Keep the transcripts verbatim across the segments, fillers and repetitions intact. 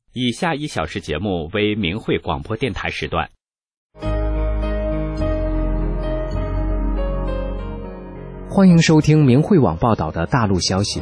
以下一小时节目为明慧广播电台时段。 欢迎收听明慧网报道的大陆消息。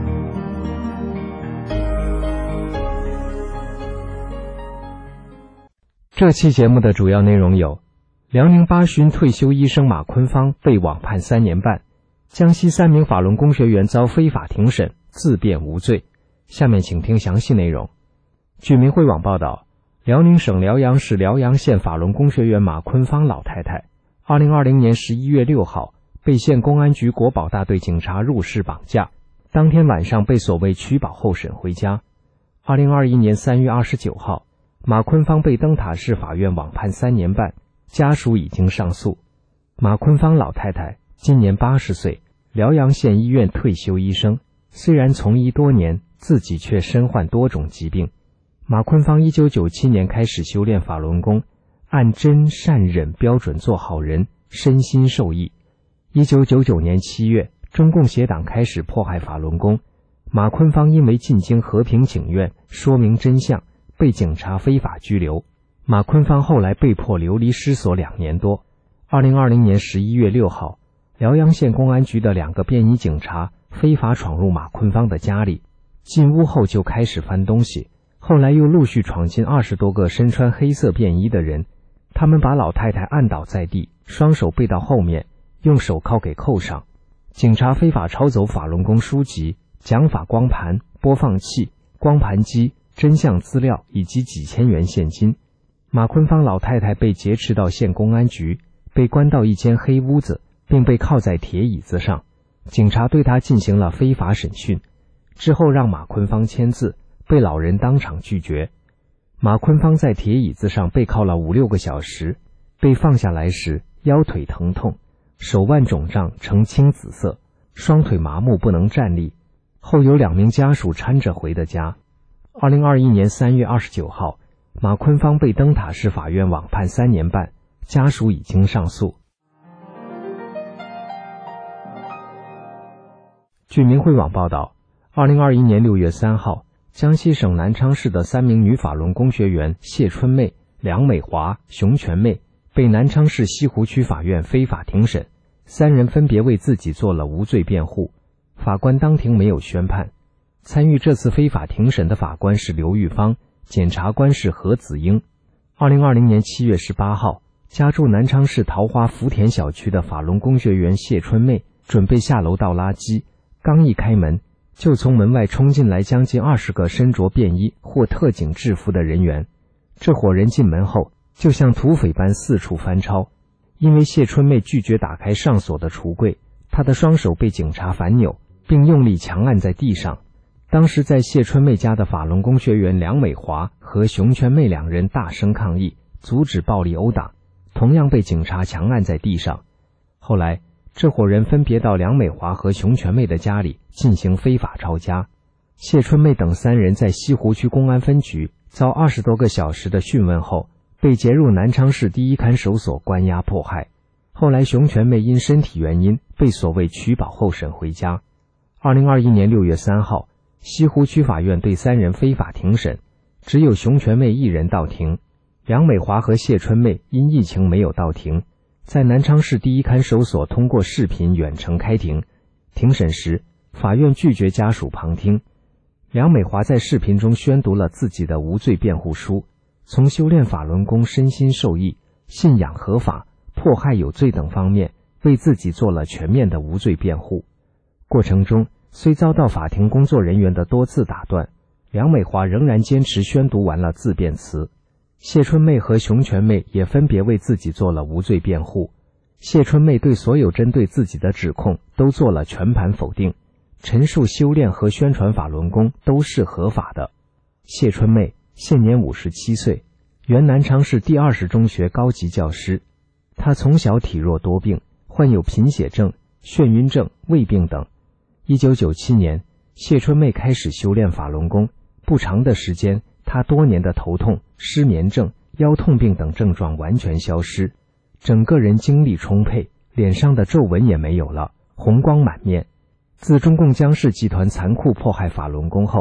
这期节目的主要内容有：辽宁巴勋退休医生马坤芳被网判三年半，江西三名法轮功学员遭非法庭审，自辩无罪。下面请听详细内容。据明慧网报道，辽宁省辽阳市辽阳县法轮功学员马坤芳老太太，二零二零年十一月六号被县公安局国保大队警察入室绑架，当天晚上被所谓取保候审回家。二零二一年三月二十九号，马坤芳被灯塔市法院网判三年半，家属已经上诉。马坤芳老太太今年八十岁，辽阳县医院退休医生，虽然从医多年，自己却身患多种疾病。马坤芳一九九七年开始修炼法轮功，按真善忍标准做好人，身心受益。一九九九年七月，中共邪党开始迫害法轮功，马坤芳因为进京和平请愿，说明真相，被警察非法拘留。马坤芳后来被迫流离失所两年多。二零二零年十一月六号，辽阳县公安局的两个便衣警察非法闯入马坤芳的家里，进屋后就开始翻东西，后来又陆续闯进二十多个身穿黑色便衣的人，他们把老太太按倒在地，双手背到后面，用手铐给扣上。警察非法抄走法轮功书籍、讲法光盘、播放器、光盘机、真相资料以及几千元现金。马坤芳老太太被劫持到县公安局，被关到一间黑屋子，并被铐在铁椅子上。警察对她进行了非法审讯，之后让马坤芳签字，被老人当场拒绝。马坤芳在铁椅子上被铐了五六个小时，被放下来时腰腿疼痛，手腕肿胀呈青紫色，双腿麻木不能站立，后有两名家属搀着回的家。二零二一年三月二十九号，马坤芳被灯塔市法院网判三年半，家属已经上诉。据明慧网报道，二零二一年六月三号，江西省南昌市的三名女法轮功学员谢春妹、梁美华、熊全妹被南昌市西湖区法院非法庭审，三人分别为自己做了无罪辩护，法官当庭没有宣判。参与这次非法庭审的法官是刘玉芳，检察官是何子英。二零二零年七月十八号，家住南昌市桃花福田小区的法轮功学员谢春妹准备下楼倒垃圾，刚一开门，就从门外冲进来将近二十个身着便衣或特警制服的人员。这伙人进门后，就像土匪般四处翻抄。因为谢春妹拒绝打开上锁的橱柜，她的双手被警察反扭，并用力强按在地上。当时在谢春妹家的法轮功学员梁美华和熊全妹两人大声抗议，阻止暴力殴打，同样被警察强按在地上。后来这伙人分别到梁美华和熊全妹的家里进行非法抄家。谢春妹等三人在西湖区公安分局遭二十多个小时的讯问后，被劫入南昌市第一看守所关押迫害。后来熊全妹因身体原因被所谓取保候审回家。二零二一年六月三号，西湖区法院对三人非法庭审，只有熊全妹一人到庭，梁美华和谢春妹因疫情没有到庭，在南昌市第一看守所通过视频远程开庭。庭审时，法院拒绝家属旁听。梁美华在视频中宣读了自己的无罪辩护书，从修炼法轮功身心受益、信仰合法、迫害有罪等方面为自己做了全面的无罪辩护。过程中虽遭到法庭工作人员的多次打断，梁美华仍然坚持宣读完了自辩词。谢春妹和熊全妹也分别为自己做了无罪辩护。谢春妹对所有针对自己的指控都做了全盘否定，陈述修炼和宣传法轮功都是合法的。谢春妹现年五十七岁，原南昌市第二十中学高级教师。她从小体弱多病，患有贫血症、眩晕症、胃病等。一九九七年，谢春妹开始修炼法轮功，不长的时间，她多年的头痛、失眠症、腰痛病等症状完全消失，整个人精力充沛，脸上的皱纹也没有了，红光满面。自中共江氏集团残酷迫害法轮功后，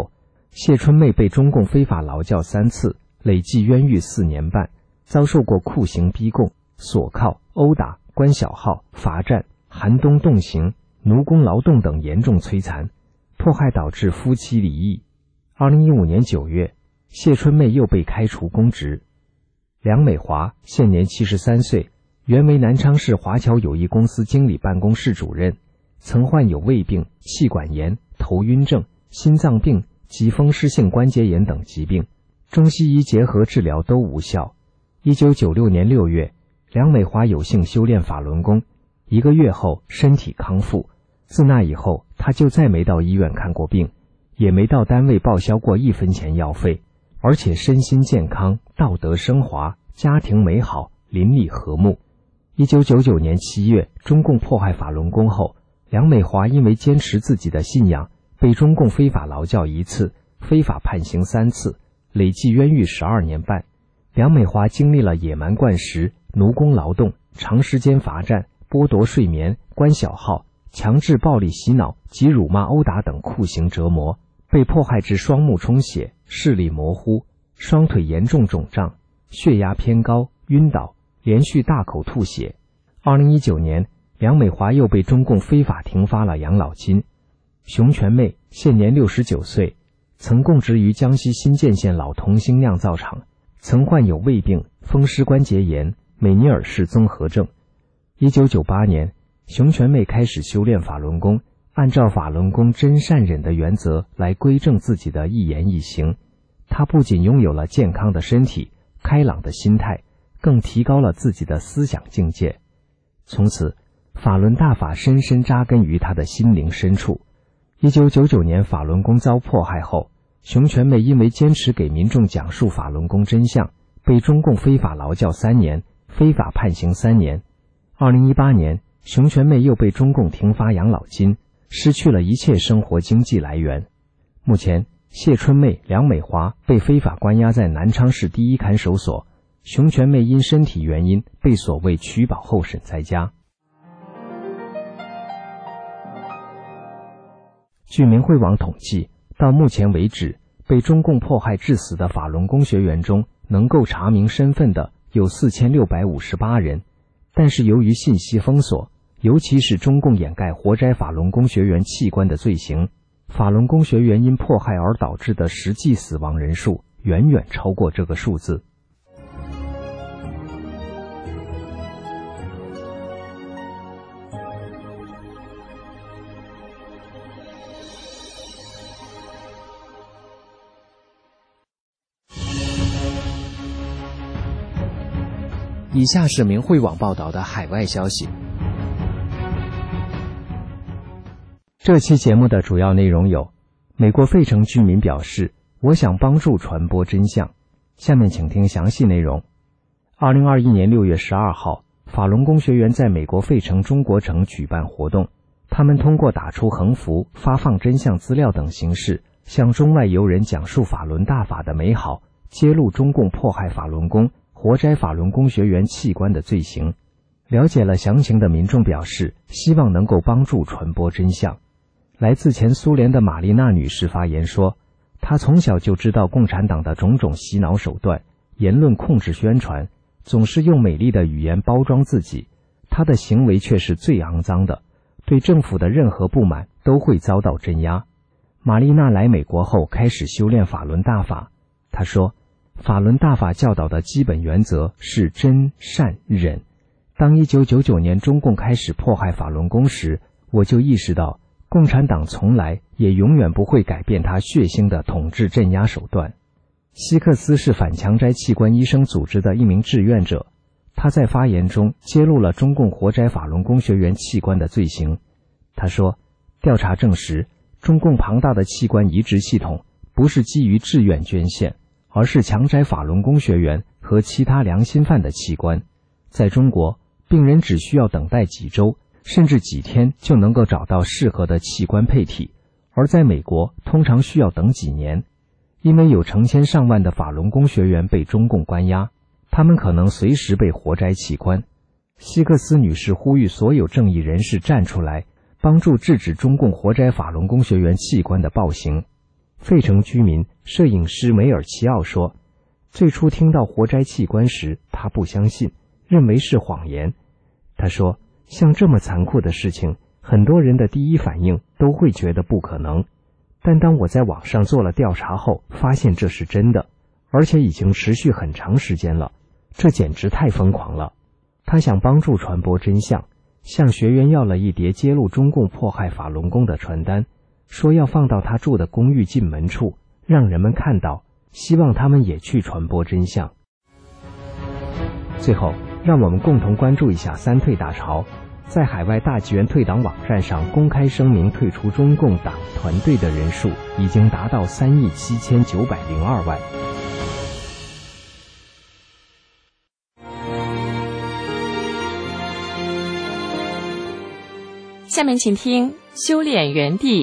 谢春妹被中共非法劳教三次，累计冤狱四年半，遭受过酷刑逼供、锁铐、殴打、关小号、罚站、寒冬冻刑、奴工劳动等严重摧残，迫害导致夫妻离异。二零一五年九月，谢春妹又被开除公职。梁美华现年七十三岁，原为南昌市华侨友谊公司经理办公室主任，曾患有胃病、气管炎、头晕症、心脏病及风湿性关节炎等疾病，中西医结合治疗都无效。一九九六年六月，梁美华有幸修炼法轮功，一个月后身体康复。自那以后，她就再没到医院看过病，也没到单位报销过一分钱药费，而且身心健康，道德升华，家庭美好，邻里和睦。一九九九年七月，中共迫害法轮功后，梁美华因为坚持自己的信仰，被中共非法劳教一次，非法判刑三次，累计冤狱十二年半。梁美华经历了野蛮灌食、奴工劳动、长时间罚站、剥夺睡眠、关小号、强制暴力洗脑及辱骂殴打等酷刑折磨，被迫害至双目充血、视力模糊、双腿严重肿胀、血压偏高、晕倒，连续大口吐血。二零一九年，梁美华又被中共非法停发了养老金。熊全妹现年六十九岁，曾供职于江西新建县老同兴酿造厂，曾患有胃病、风湿关节炎、美尼尔氏综合症。一九九八年，熊全妹开始修炼法轮功，按照法轮功真善忍的原则来规正自己的一言一行。她不仅拥有了健康的身体、开朗的心态，更提高了自己的思想境界。从此，法轮大法深深扎根于她的心灵深处。一九九九年法轮功遭迫害后，熊全妹因为坚持给民众讲述法轮功真相，被中共非法劳教三年，非法判刑三年。二零一八年，熊全妹又被中共停发养老金，失去了一切生活经济来源。目前，谢春妹、梁美华被非法关押在南昌市第一看守所，熊全妹因身体原因被所谓取保候审在家。据明慧网统计，到目前为止，被中共迫害致死的法轮功学员中，能够查明身份的有四千六百五十八人。但是由于信息封锁，尤其是中共掩盖活摘法轮功学员器官的罪行，法轮功学员因迫害而导致的实际死亡人数远远超过这个数字。以下是明慧网报道的海外消息。这期节目的主要内容有：美国费城居民表示，我想帮助传播真相。下面请听详细内容。二零二一年六月十二号，法轮功学员在美国费城中国城举办活动，他们通过打出横幅、发放真相资料等形式，向中外游人讲述法轮大法的美好，揭露中共迫害法轮功、活摘法轮功学员器官的罪行。了解了详情的民众表示，希望能够帮助传播真相。来自前苏联的玛丽娜女士发言说，她从小就知道共产党的种种洗脑手段、言论控制宣传，总是用美丽的语言包装自己，她的行为却是最肮脏的，对政府的任何不满都会遭到镇压。玛丽娜来美国后开始修炼法轮大法，她说，法轮大法教导的基本原则是真善忍。当一九九九年中共开始迫害法轮功时，我就意识到共产党从来也永远不会改变他血腥的统治镇压手段。希克斯是反强摘器官医生组织的一名志愿者，他在发言中揭露了中共活摘法轮功学员器官的罪行。他说，调查证实，中共庞大的器官移植系统不是基于志愿捐献，而是强摘法轮功学员和其他良心犯的器官。在中国，病人只需要等待几周甚至几天就能够找到适合的器官配体，而在美国通常需要等几年。因为有成千上万的法轮功学员被中共关押，他们可能随时被活摘器官。希克斯女士呼吁所有正义人士站出来，帮助制止中共活摘法轮功学员器官的暴行。 费城居民摄影师梅尔齐奥说，最初听到活摘器官时，他不相信，认为是谎言。他说，像这么残酷的事情，很多人的第一反应都会觉得不可能。但当我在网上做了调查后，发现这是真的，而且已经持续很长时间了，这简直太疯狂了。他想帮助传播真相，向学员要了一叠揭露中共迫害法轮功的传单，说要放到他住的公寓进门处，让人们看到，希望他们也去传播真相。最后，让我们共同关注一下三退大潮。在海外大纪元退党网站上公开声明退出中共党团队的人数已经达到三亿七千九百零二万。 下面请听修炼园地。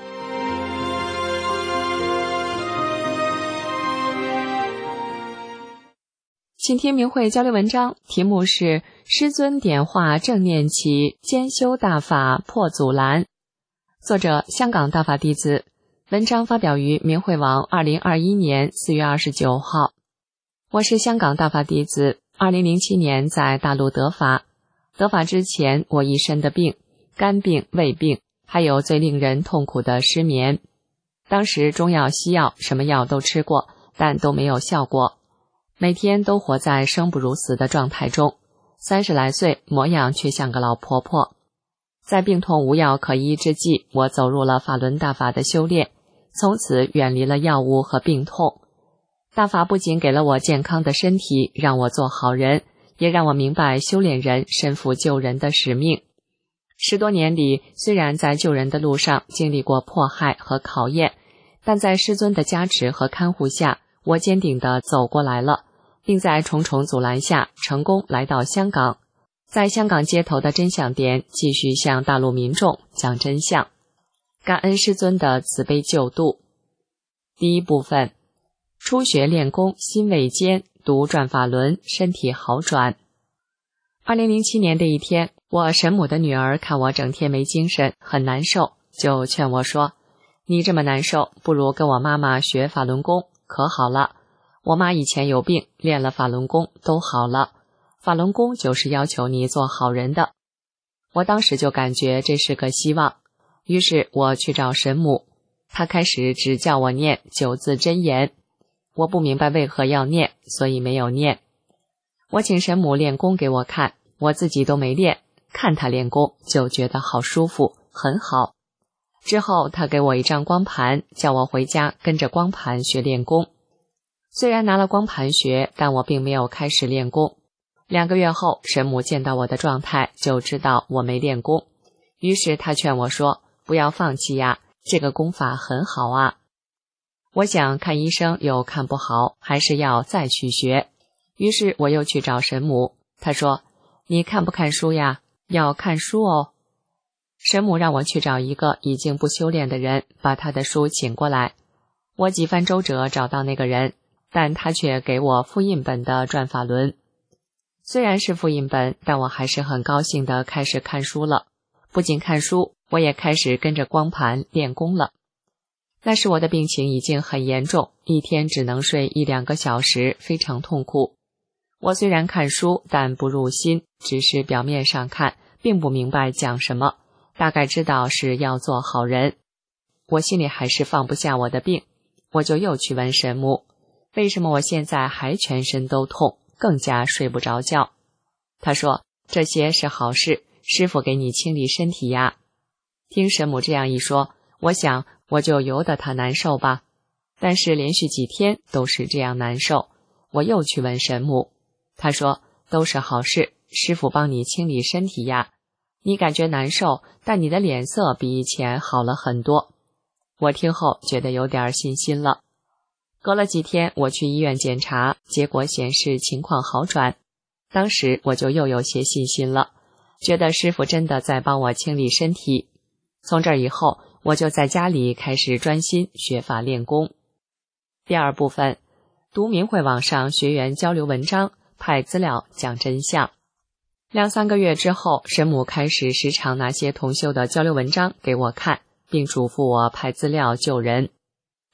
请听明慧交流文章，题目是师尊点化正念起，兼修大法破阻拦。作者香港大法弟子，文章发表于明慧网二零二一年四月二十九号。我是香港大法弟子，二零零七年在大陆得法。得法之前，我一身的病，肝病、胃病，还有最令人痛苦的失眠。当时中药西药什么药都吃过，但都没有效果。每天都活在生不如死的状态中，三十来岁，模样却像个老婆婆。在病痛无药可医之际，我走入了法轮大法的修炼，从此远离了药物和病痛。大法不仅给了我健康的身体，让我做好人，也让我明白修炼人身负救人的使命。十多年里，虽然在救人的路上经历过迫害和考验，但在师尊的加持和看护下，我坚定地走过来了，并在重重阻拦下成功来到香港，在香港街头的真相点继续向大陆民众讲真相，感恩师尊的慈悲救度。第一部分，初学练功心未坚，读转法轮身体好转。二零零七年的一天，我神母的女儿看我整天没精神，很难受，就劝我说，你这么难受，不如跟我妈妈学法轮功，可好了。我妈以前有病，练了法轮功都好了。法轮功就是要求你做好人的。我当时就感觉这是个希望，于是我去找神母，她开始只叫我念九字真言。我不明白为何要念，所以没有念。我请神母练功给我看，我自己都没练，看她练功就觉得好舒服，很好。之后她给我一张光盘，叫我回家跟着光盘学练功。虽然拿了光盘学，但我并没有开始练功。两个月后，神母见到我的状态，就知道我没练功，于是她劝我说，不要放弃呀，这个功法很好啊。我想看医生又看不好，还是要再去学。于是我又去找神母，她说，你看不看书呀？要看书哦。神母让我去找一个已经不修炼的人，把他的书请过来。我几番周折找到那个人，但他却给我复印本的转法轮。虽然是复印本，但我还是很高兴地开始看书了。不仅看书，我也开始跟着光盘练功了。那时我的病情已经很严重，一天只能睡一两个小时，非常痛苦。我虽然看书，但不入心，只是表面上看，并不明白讲什么，大概知道是要做好人。我心里还是放不下我的病，我就又去问神母，为什么我现在还全身都痛，更加睡不着觉？他说，这些是好事，师父给你清理身体呀。听神母这样一说，我想我就由得他难受吧。但是连续几天都是这样难受，我又去问神母，他说，都是好事，师父帮你清理身体呀。你感觉难受，但你的脸色比以前好了很多。我听后觉得有点信心了。隔了几天，我去医院检查，结果显示情况好转。当时我就又有些信心了，觉得师父真的在帮我清理身体。从这以后，我就在家里开始专心学法练功。第二部分，读明慧网上学员交流文章，派资料讲真相。两三个月之后，神母开始时常拿些同修的交流文章给我看，并嘱咐我派资料救人。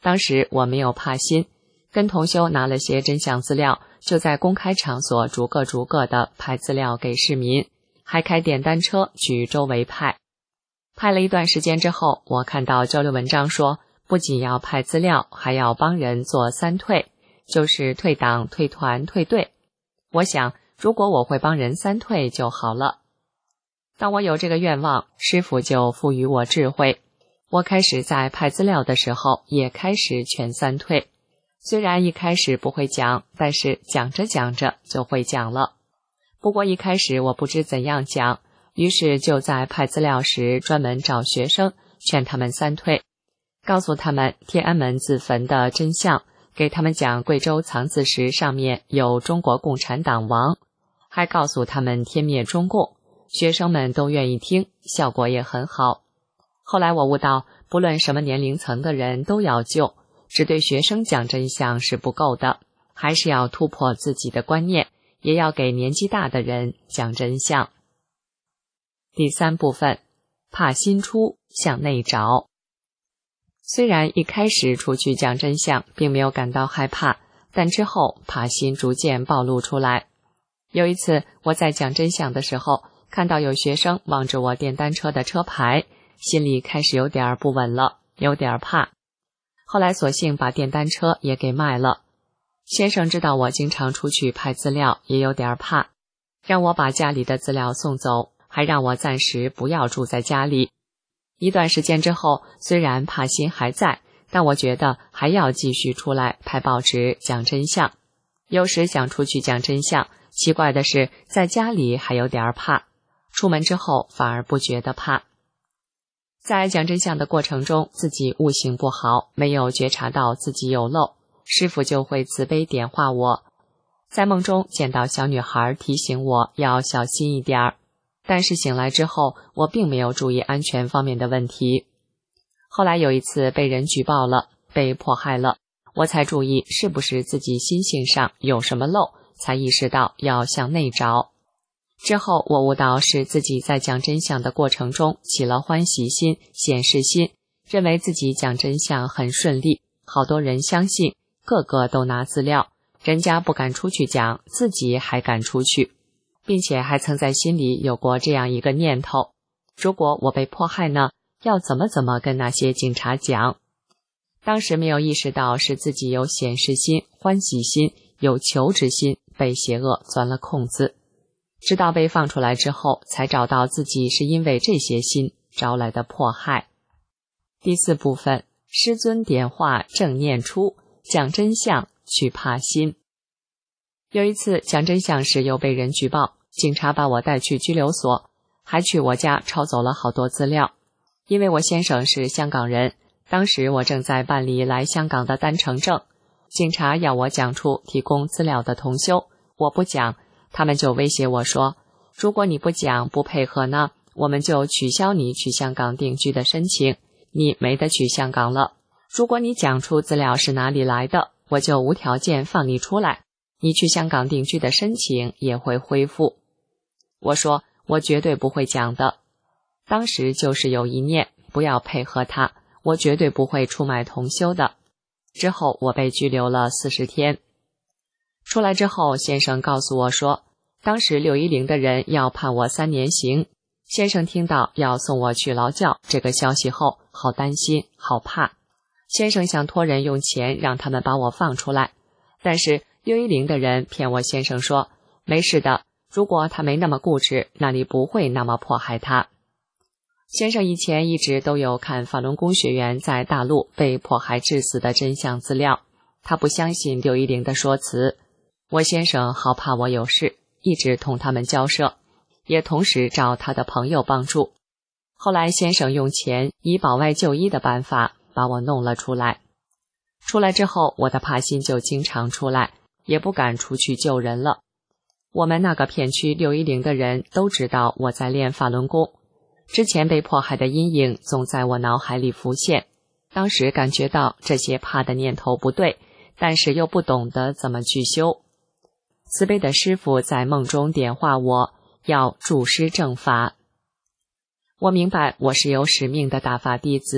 当时我没有怕心，跟同修拿了些真相资料，就在公开场所逐个逐个的派资料给市民，还开电单车去周围派。派了一段时间之后，我看到交流文章说，不仅要派资料，还要帮人做三退，就是退党、退团、退队。我想，如果我会帮人三退就好了。当我有这个愿望，师父就赋予我智慧。我开始在派资料的时候，也开始劝三退。虽然一开始不会讲，但是讲着讲着就会讲了。不过一开始我不知怎样讲，于是就在派资料时专门找学生，劝他们三退，告诉他们天安门自焚的真相，给他们讲贵州藏字石上面有中国共产党王，还告诉他们天灭中共。学生们都愿意听，效果也很好。后来我悟到，不论什么年龄层的人都要救，只对学生讲真相是不够的，还是要突破自己的观念，也要给年纪大的人讲真相。第三部分，怕心出，向内找。虽然一开始出去讲真相并没有感到害怕，但之后怕心逐渐暴露出来。有一次我在讲真相的时候，看到有学生望着我电单车的车牌，心里开始有点不稳了，有点怕。后来索性把电单车也给卖了。先生知道我经常出去派资料，也有点怕，让我把家里的资料送走，还让我暂时不要住在家里。一段时间之后，虽然怕心还在，但我觉得还要继续出来派报纸讲真相。有时想出去讲真相，奇怪的是在家里还有点怕，出门之后反而不觉得怕。在讲真相的过程中，自己悟性不好，没有觉察到自己有漏，师父就会慈悲点化我。在梦中见到小女孩提醒我要小心一点儿，但是醒来之后，我并没有注意安全方面的问题。后来有一次被人举报了，被迫害了，我才注意是不是自己心性上有什么漏，才意识到要向内找。之后我悟到是自己在讲真相的过程中起了欢喜心、显示心，认为自己讲真相很顺利，好多人相信，个个都拿资料，人家不敢出去讲，自己还敢出去，并且还曾在心里有过这样一个念头，如果我被迫害呢，要怎么怎么跟那些警察讲。当时没有意识到是自己有显示心、欢喜心、有求之心，被邪恶钻了空子。直到被放出来之后，才找到自己是因为这些心招来的迫害。第四部分，师尊点化正念出，讲真相去怕心。有一次讲真相时又被人举报，警察把我带去拘留所，还去我家抄走了好多资料。因为我先生是香港人，当时我正在办理来香港的单程证，警察要我讲出提供资料的同修，我不讲，他们就威胁我说，如果你不讲不配合呢，我们就取消你去香港定居的申请，你没得去香港了。如果你讲出资料是哪里来的，我就无条件放你出来，你去香港定居的申请也会恢复。我说我绝对不会讲的，当时就是有一念，不要配合他，我绝对不会出卖同修的。之后我被拘留了四十天。出来之后，先生告诉我说，当时六一零的人要判我三年刑。先生听到要送我去劳教这个消息后，好担心，好怕。先生想托人用钱让他们把我放出来，但是六一零的人骗我先生说，没事的，如果他没那么固执，那里不会那么迫害他。先生以前一直都有看法轮功学员在大陆被迫害致死的真相资料，他不相信六一零的说辞。我先生好怕我有事，一直同他们交涉，也同时找他的朋友帮助。后来先生用钱以保外就医的办法把我弄了出来。出来之后，我的怕心就经常出来，也不敢出去救人了。我们那个片区六一零的人都知道我在练法轮功，之前被迫害的阴影总在我脑海里浮现，当时感觉到这些怕的念头不对，但是又不懂得怎么去修。慈悲的师父在梦中点化我，要助师正法。我明白我是有使命的大法弟子，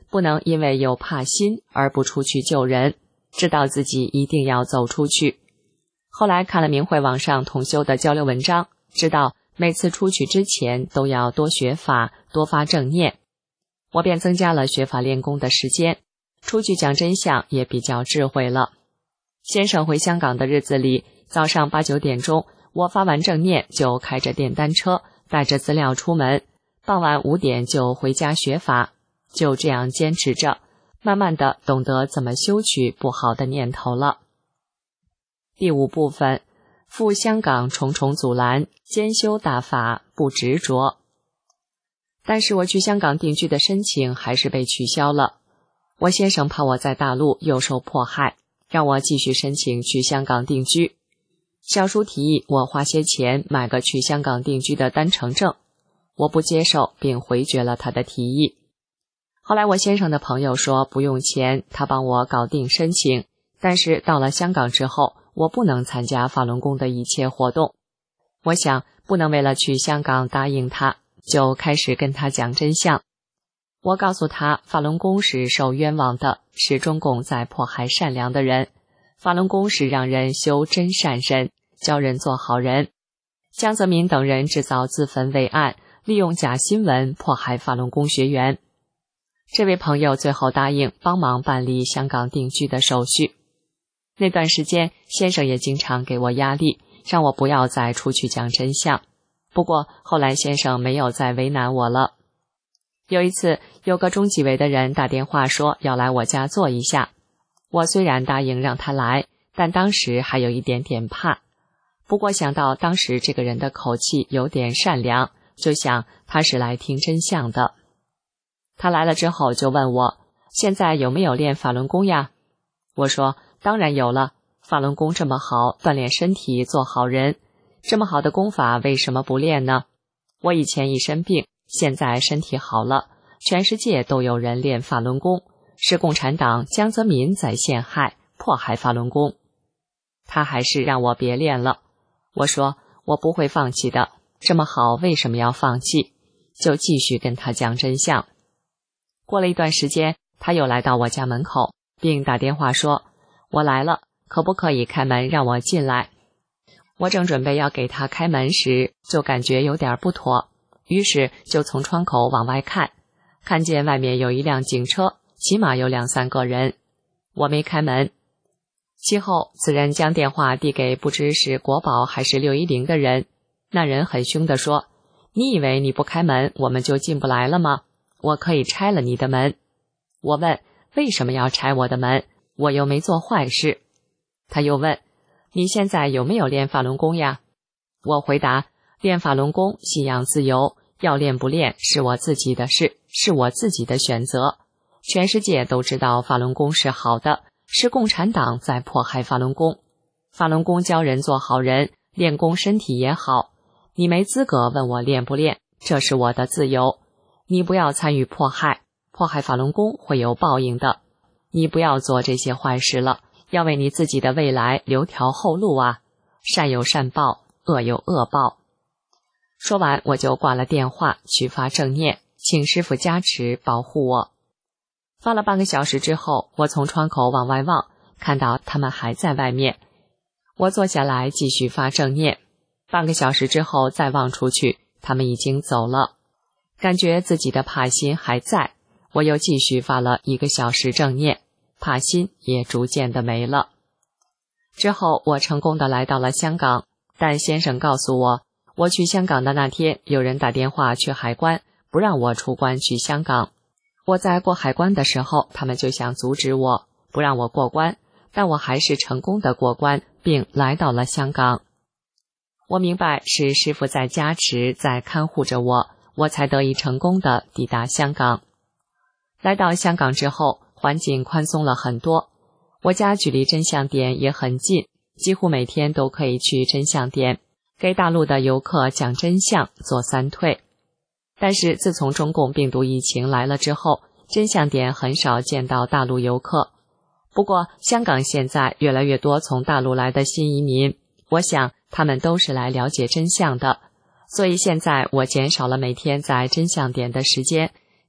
不能因为有怕心而不出去救人，知道自己一定要走出去。后来看了明慧网上同修的交流文章，知道每次出去之前都要多学法，多发正念。我便增加了学法练功的时间，出去讲真相也比较智慧了。先生回香港的日子里，早上八九点钟，我发完正念就开着电单车，带着资料出门，傍晚五点就回家学法，就这样坚持着，慢慢的懂得怎么修取不好的念头了。第五部分，赴香港重重阻拦，兼修大法不执着。但是我去香港定居的申请还是被取消了。我先生怕我在大陆又受迫害，让我继续申请去香港定居。小叔提议我花些钱买个去香港定居的单程证，我不接受，并回绝了他的提议。后来我先生的朋友说不用钱，他帮我搞定申请，但是到了香港之后，我不能参加法轮功的一切活动。我想不能为了去香港答应他，就开始跟他讲真相。我告诉他，法轮功是受冤枉的，是中共在迫害善良的人。法轮功是让人修真善忍，教人做好人。江泽民等人制造自焚伪案，利用假新闻迫害法轮功学员。这位朋友最后答应帮忙办理香港定居的手续。那段时间，先生也经常给我压力，让我不要再出去讲真相。不过后来先生没有再为难我了。有一次，有个中纪委的人打电话说要来我家坐一下。我虽然答应让他来，但当时还有一点点怕。不过想到当时这个人的口气有点善良，就想他是来听真相的。他来了之后就问我，现在有没有练法轮功呀？我说当然有了，法轮功这么好，锻炼身体做好人，这么好的功法为什么不练呢？我以前一身病，现在身体好了，全世界都有人练法轮功，是共产党江泽民在陷害迫害法轮功。他还是让我别练了。我说我不会放弃的，这么好为什么要放弃？就继续跟他讲真相。过了一段时间，他又来到我家门口，并打电话说我来了，可不可以开门让我进来？我正准备要给他开门时，就感觉有点不妥，于是就从窗口往外看，看见外面有一辆警车，起码有两三个人。我没开门。其后此人将电话递给不知是国保还是六一零的人，那人很凶地说，你以为你不开门我们就进不来了吗？我可以拆了你的门。我问为什么要拆我的门？我又没做坏事。他又问你现在有没有练法轮功呀？我回答练法轮功信仰自由，要练不练是我自己的事，是我自己的选择。全世界都知道法轮功是好的，是共产党在迫害法轮功。法轮功教人做好人，练功身体也好。你没资格问我练不练，这是我的自由。你不要参与迫害，迫害法轮功会有报应的。你不要做这些坏事了，要为你自己的未来留条后路啊！善有善报，恶有恶报。说完我就挂了电话，去发正念，请师父加持保护我。发了半个小时之后，我从窗口往外望，看到他们还在外面。我坐下来继续发正念。半个小时之后再望出去，他们已经走了。感觉自己的怕心还在，我又继续发了一个小时正念，怕心也逐渐的没了。之后我成功的来到了香港，但先生告诉我，我去香港的那天，有人打电话去海关，不让我出关去香港。我在过海关的时候，他们就想阻止我，不让我过关，但我还是成功的过关，并来到了香港。我明白是师父在加持，在看护着我，我才得以成功的抵达香港。来到香港之后，环境宽松了很多，我家距离真相点也很近，几乎每天都可以去真相点，给大陆的游客讲真相，做三退。但是自从中共病毒疫情来了之后，真相点很少见到大陆游客。不过香港现在越来越多从大陆来的新移民，我想他们都是来了解真相的，所以现在我减少了每天在真相点的时间，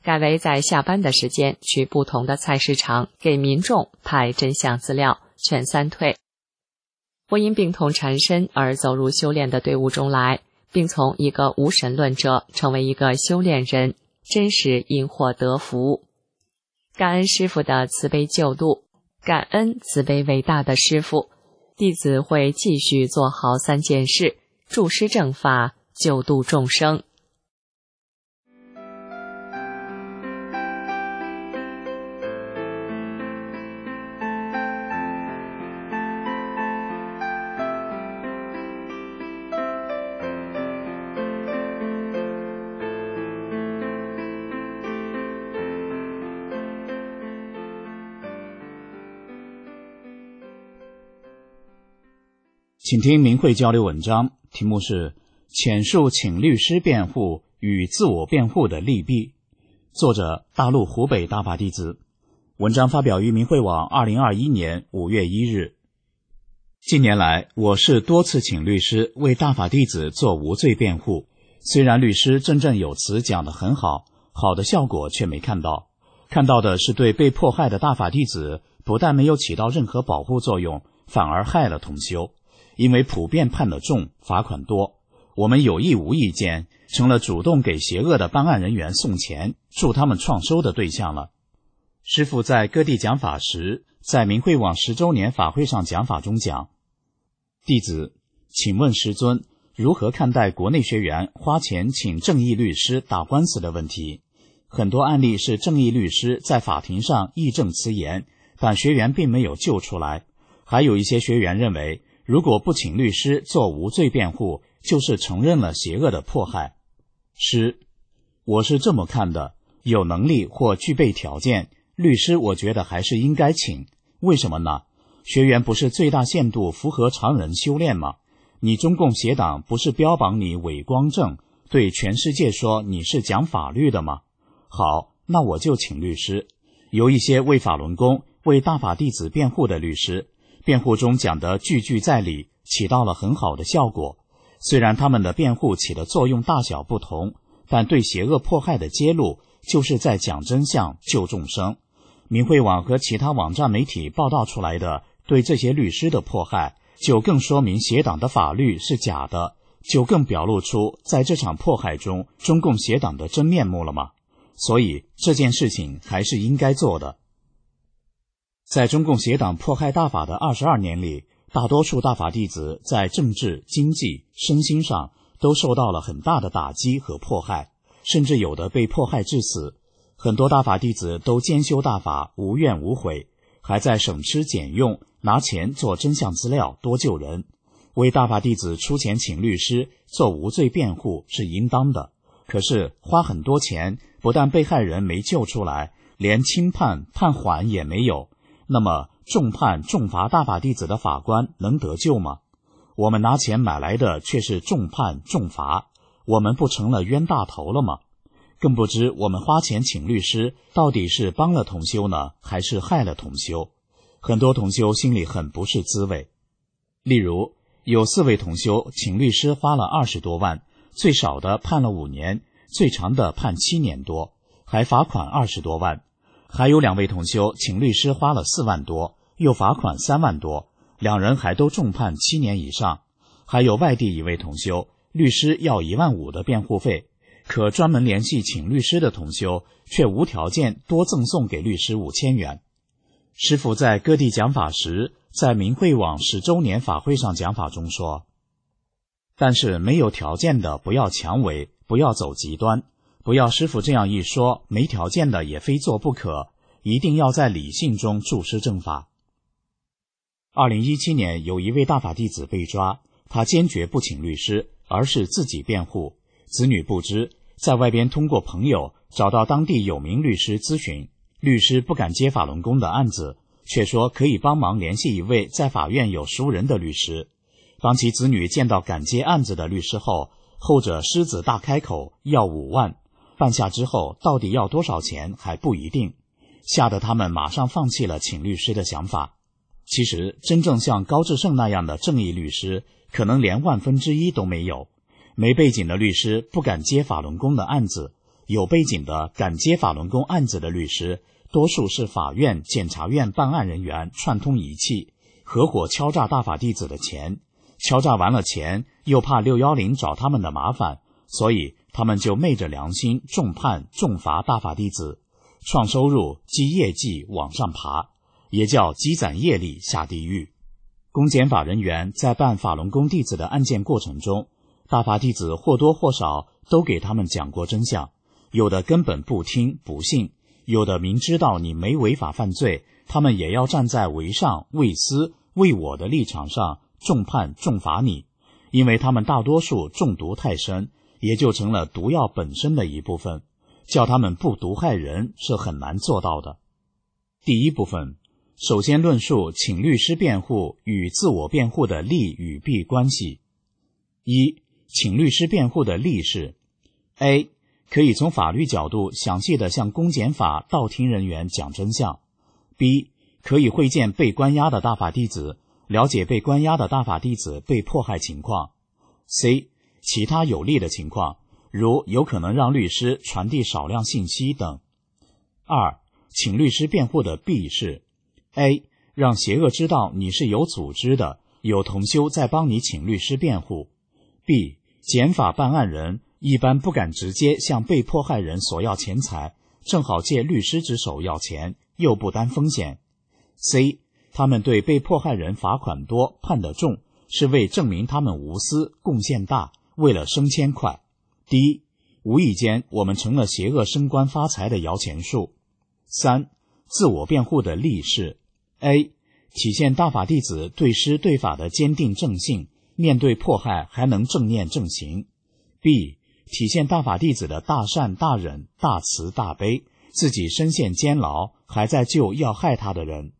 改为在下班的时间去不同的菜市场给民众派真相资料，劝三退。我因病痛缠身而走入修炼的队伍中来，并从一个无神论者成为一个修炼人，真是因祸得福。感恩师父的慈悲救度，感恩慈悲伟大的师父，弟子会继续做好三件事，助师正法，救度众生。 请听明慧交流文章，题目是浅述请律师辩护与自我辩护的利弊，作者大陆湖北大法弟子。文章发表于明慧网二零二一年五月一日。近年来，我是多次请律师为大法弟子做无罪辩护，虽然律师振振有词讲得很好，好的效果却没看到，看到的是对被迫害的大法弟子不但没有起到任何保护作用，反而害了同修。因为普遍判得重，罚款多，我们有意无意间成了主动给邪恶的办案人员送钱助他们创收的对象了。师父在各地讲法时，在明慧网十周年法会上讲法中讲，弟子请问师尊，如何看待国内学员花钱请正义律师打官司的问题？很多案例是正义律师在法庭上义正辞严，但学员并没有救出来。还有一些学员认为，如果不请律师做无罪辩护，就是承认了邪恶的迫害。师，我是这么看的，有能力或具备条件，律师我觉得还是应该请。为什么呢？学员不是最大限度符合常人修炼吗？你中共邪党不是标榜你伪光正，对全世界说你是讲法律的吗？好，那我就请律师。有一些为法轮功、为大法弟子辩护的律师，辩护中讲得句句在理，起到了很好的效果。虽然他们的辩护起的作用大小不同，但对邪恶迫害的揭露就是在讲真相、救众生。明慧网和其他网站媒体报道出来的对这些律师的迫害，就更说明邪党的法律是假的，就更表露出在这场迫害中中共邪党的真面目了吗？所以这件事情还是应该做的。在中共邪党迫害大法的二十二年里，大多数大法弟子在政治、经济、身心上都受到了很大的打击和迫害，甚至有的被迫害致死。很多大法弟子都兼修大法，无怨无悔，还在省吃俭用，拿钱做真相资料，多救人。为大法弟子出钱请律师做无罪辩护是应当的，可是花很多钱，不但被害人没救出来，连轻判判缓也没有。那么重判重罚大法弟子的法官能得救吗？我们拿钱买来的却是重判重罚，我们不成了冤大头了吗？更不知我们花钱请律师到底是帮了同修呢，还是害了同修？很多同修心里很不是滋味。例如有四位同修请律师花了二十多万，最少的判了五年，最长的判七年多，还罚款二十多万。还有两位同修请律师花了四万多，又罚款三万多，两人还都重判七年以上。还有外地一位同修，律师要一万五的辩护费，可专门联系请律师的同修却无条件多赠送给律师五千元。师父在各地讲法时，在明慧网十周年法会上讲法中说，但是没有条件的不要强为，不要走极端，不要师父这样一说，没条件的也非做不可，一定要在理性中助师正法。二零一七年有一位大法弟子被抓，他坚决不请律师，而是自己辩护，子女不知，在外边通过朋友找到当地有名律师咨询，律师不敢接法轮功的案子，却说可以帮忙联系一位在法院有熟人的律师。当其子女见到敢接案子的律师后，后者狮子大开口要五万，办下之后到底要多少钱还不一定，吓得他们马上放弃了请律师的想法。其实真正像高志胜那样的正义律师，可能连万分之一都没有。没背景的律师不敢接法轮功的案子， 有背景的敢接法轮功案子的律师，多数是法院、检察院办案人员串通一气，合伙敲诈大法弟子的钱，敲诈完了钱，又怕六一零找他们的麻烦，所以他们就昧着良心重判重罚大法弟子，创收入、积业绩往上爬，也叫积攒业力下地狱。公检法人员在办法轮功弟子的案件过程中，大法弟子或多或少都给他们讲过真相，有的根本不听不信，有的明知道你没违法犯罪，他们也要站在为上为私为我的立场上重判重罚你，因为他们大多数中毒太深，也就成了毒药本身的一部分，叫他们不毒害人是很难做到的。第一部分，首先论述请律师辩护与自我辩护的利与弊关系。一、请律师辩护的利是 A. 可以从法律角度详细地向公检法到庭人员讲真相。 B. 可以会见被关押的大法弟子，了解被关押的大法弟子被迫害情况。 C. 其他有利的情况，如有可能让律师传递少量信息等。二、请律师辩护的弊是 A. 让邪恶知道你是有组织的，有同修在帮你请律师辩护。 B. 检法办案人一般不敢直接向被迫害人索要钱财，正好借律师之手要钱，又不担风险。 C. 他们对被迫害人罚款多判得重，是为证明他们无私贡献大，为了升迁快。 D. 无意间我们成了邪恶升官发财的摇钱树。三、自我辩护的利是 A. 体现大法弟子对师对法的坚定正信，面对迫害还能正念正行。 B. 体现大法弟子的大善大忍大慈大悲，自己身陷监牢还在救要害他的人。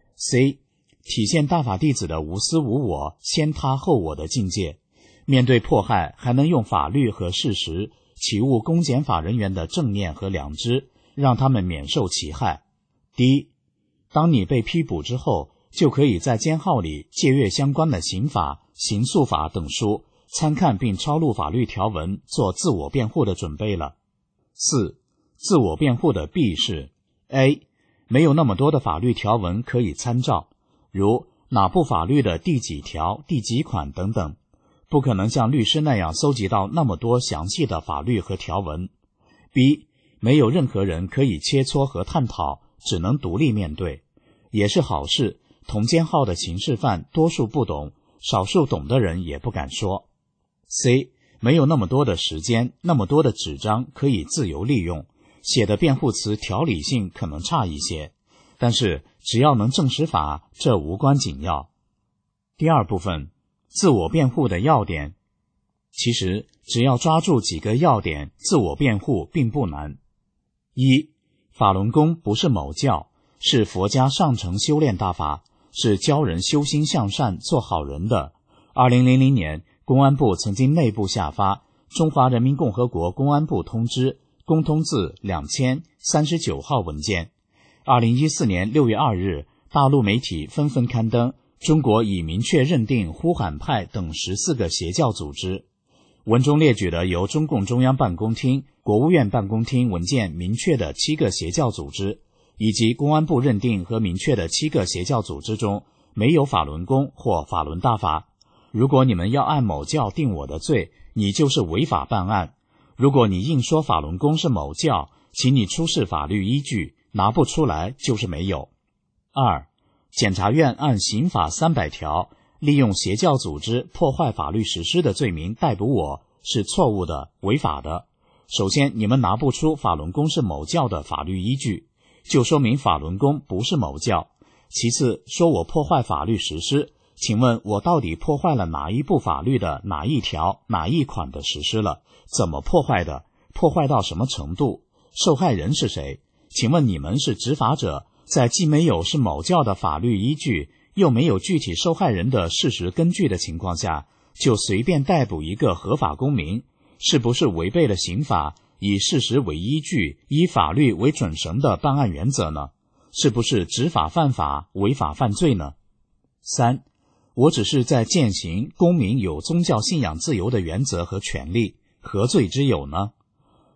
C. 体现大法弟子的无私无我先他后我的境界，面对迫害还能用法律和事实启悟公检法人员的正念和良知，让他们免受其害。 D. 当你被批捕之后，就可以在监号里借阅相关的刑法、刑诉法等书，参看并抄录法律条文，做自我辩护的准备了。四、自我辩护的弊是 A. 没有那么多的法律条文可以参照，如哪部法律的第几条、第几款等等，不可能像律师那样搜集到那么多详细的法律和条文。 B. 没有任何人可以切磋和探讨，只能独立面对，也是好事，同监号的刑事犯多数不懂，少数懂的人也不敢说。 C. 没有那么多的时间，那么多的纸张可以自由利用，写的辩护词条理性可能差一些，但是只要能证实法，这无关紧要。第二部分，自我辩护的要点。其实只要抓住几个要点，自我辩护并不难。一、法轮功不是某教，是佛家上乘修炼大法，是教人修心向善做好人的。二零零零年公安部曾经内部下发《中华人民共和国公安部通知》公通字两千三十九号文件。二零一四年六月二日，大陆媒体纷纷刊登中国已明确认定呼喊派等十四个邪教组织。文中列举了由中共中央办公厅、国务院办公厅文件明确的七个邪教组织，以及公安部认定和明确的七个邪教组织中没有法轮功或法轮大法。如果你们要按某教定我的罪，你就是违法办案。如果你硬说法轮功是某教，请你出示法律依据，拿不出来就是没有。二、检察院按刑法三百条利用邪教组织破坏法律实施的罪名逮捕我，是错误的、违法的。首先，你们拿不出法轮功是某教的法律依据，就说明法轮功不是某教。其次，说我破坏法律实施，请问我到底破坏了哪一部法律的哪一条、哪一款的实施了？怎么破坏的？破坏到什么程度？受害人是谁？请问你们是执法者，在既没有是某教的法律依据，又没有具体受害人的事实根据的情况下，就随便逮捕一个合法公民，是不是违背了刑法以事实为依据、以法律为准绳的办案原则呢？是不是执法犯法、违法犯罪呢？三、我只是在践行公民有宗教信仰自由的原则和权利，何罪之有呢？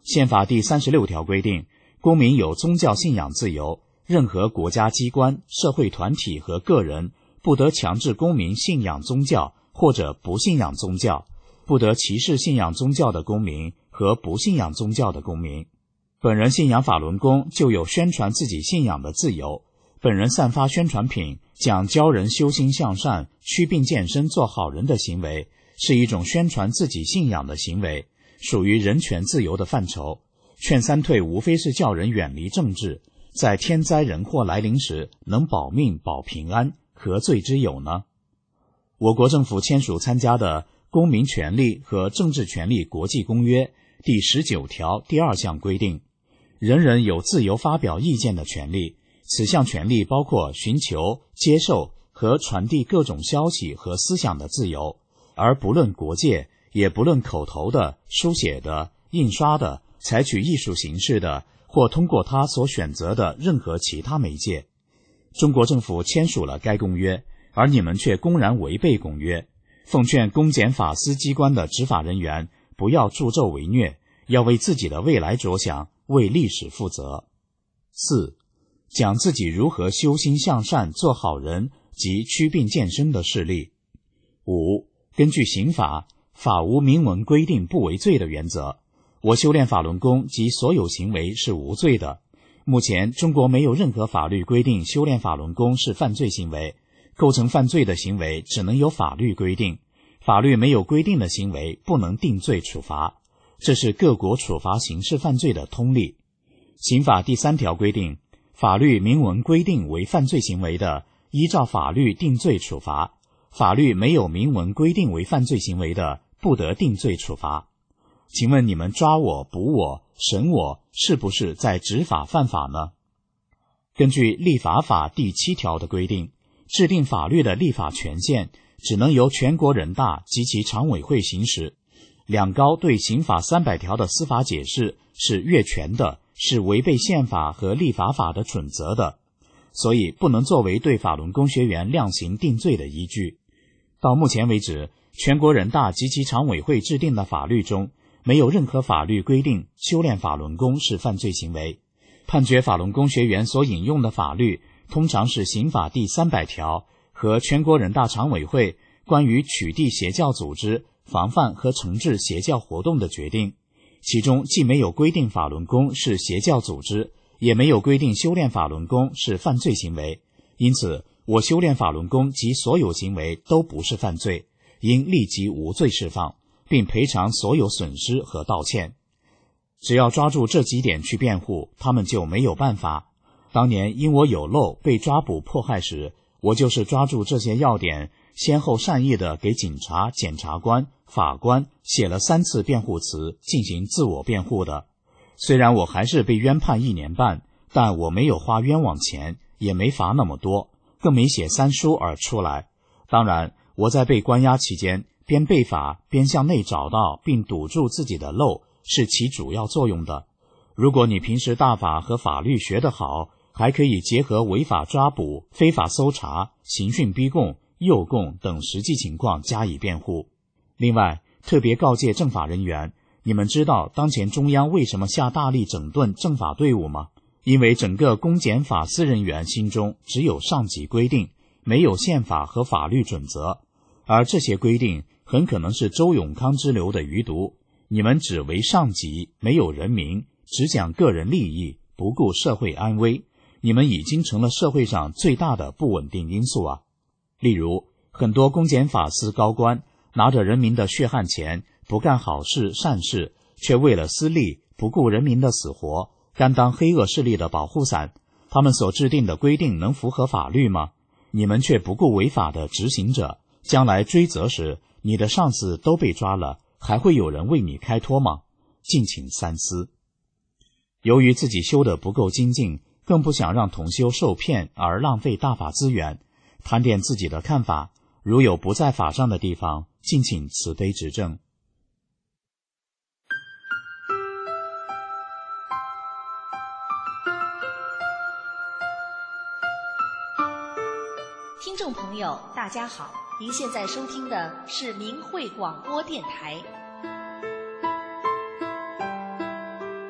宪法第三十六条规定，公民有宗教信仰自由，任何国家机关、社会团体和个人不得强制公民信仰宗教或者不信仰宗教，不得歧视信仰宗教的公民和不信仰宗教的公民。本人信仰法轮功，就有宣传自己信仰的自由。本人散发宣传品，讲教人修心向善、祛病健身、做好人的行为，是一种宣传自己信仰的行为，属于人权自由的范畴。劝三退无非是叫人远离政治，在天灾人祸来临时能保命保平安，何罪之有呢？我国政府签署参加的《公民权利和政治权利国际公约》第十九条第二项规定，人人有自由发表意见的权利，此项权利包括寻求、接受和传递各种消息和思想的自由，而不论国界，也不论口头的、书写的、印刷的、采取艺术形式的，或通过他所选择的任何其他媒介。中国政府签署了该公约，而你们却公然违背公约。奉劝公检法司机关的执法人员不要助纣为虐，要为自己的未来着想，为历史负责。四、讲自己如何修心向善、做好人及祛病健身的事例。五、根据刑法，法无明文规定不为罪的原则，我修炼法轮功及所有行为是无罪的。目前中国没有任何法律规定修炼法轮功是犯罪行为，构成犯罪的行为只能由法律规定，法律没有规定的行为不能定罪处罚，这是各国处罚刑事犯罪的通例。刑法第三条规定，法律明文规定为犯罪行为的，依照法律定罪处罚；法律没有明文规定为犯罪行为的，不得定罪处罚。请问你们抓我、捕我、审我，是不是在执法犯法呢？根据立法法第七条的规定，制定法律的立法权限只能由全国人大及其常委会行使。两高对刑法三百条的司法解释是越权的，是违背宪法和立法法的准则的，所以不能作为对法轮功学员量刑定罪的依据。到目前为止，全国人大及其常委会制定的法律中，没有任何法律规定修炼法轮功是犯罪行为。判决法轮功学员所引用的法律通常是刑法第三百条和全国人大常委会关于取缔邪教组织、防范和惩治邪教活动的决定，其中既没有规定法轮功是邪教组织，也没有规定修炼法轮功是犯罪行为，因此我修炼法轮功及所有行为都不是犯罪，应立即无罪释放，并赔偿所有损失和道歉。只要抓住这几点去辩护，他们就没有办法。当年因我有漏被抓捕迫害时，我就是抓住这些要点，先后善意地给警察、检察官、法官写了三次辩护词进行自我辩护的。虽然我还是被冤判一年半，但我没有花冤枉钱，也没罚那么多，更没写三书而出来。当然，我在被关押期间，边背法边向内找到并堵住自己的漏，是起主要作用的。如果你平时大法和法律学得好，还可以结合违法抓捕、非法搜查、刑讯逼供、诱供等实际情况加以辩护。另外，特别告诫政法人员，你们知道当前中央为什么下大力整顿政法队伍吗？因为整个公检法司人员心中只有上级规定，没有宪法和法律准则，而这些规定很可能是周永康之流的余毒。你们只为上级，没有人民，只讲个人利益，不顾社会安危，你们已经成了社会上最大的不稳定因素啊！例如，很多公检法司高官拿着人民的血汗钱，不干好事善事，却为了私利，不顾人民的死活，甘当黑恶势力的保护伞。他们所制定的规定能符合法律吗？你们却不顾违法的执行者，将来追责时，你的上司都被抓了，还会有人为你开脱吗？敬请三思。由于自己修得不够精进，更不想让同修受骗而浪费大法资源，谈点自己的看法，如有不在法上的地方，敬请慈悲指正。 听众朋友大家好，您现在收听的是明慧广播电台。